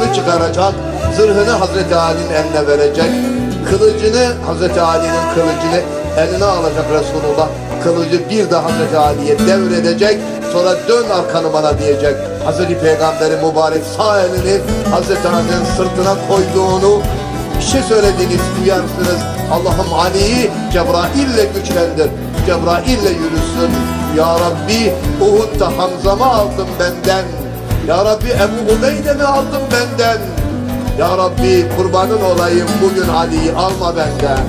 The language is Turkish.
zırhını çıkaracak, zırhını Hazreti Ali'nin eline verecek, kılıcını, Hazreti Ali'nin kılıcını eline alacak Resulullah, kılıcı bir de Hazreti Ali'ye devredecek, sonra dön arkanı bana diyecek. Hazreti Peygamber'in mübarek sağ elini Hazreti Ali'nin sırtına koyduğunu, bir şey söylediğini duyarsınız. Allah'ım Ali'yi Cebrail'le güçlendir, Cebrail'le yürüsün. Ya Rabbi Uhud'da Hamza'mı aldın benden, Ya Rabbi Ebu Ubeyde'mi aldın benden, Ya Rabbi kurbanın olayım bugün Ali'yi alma benden.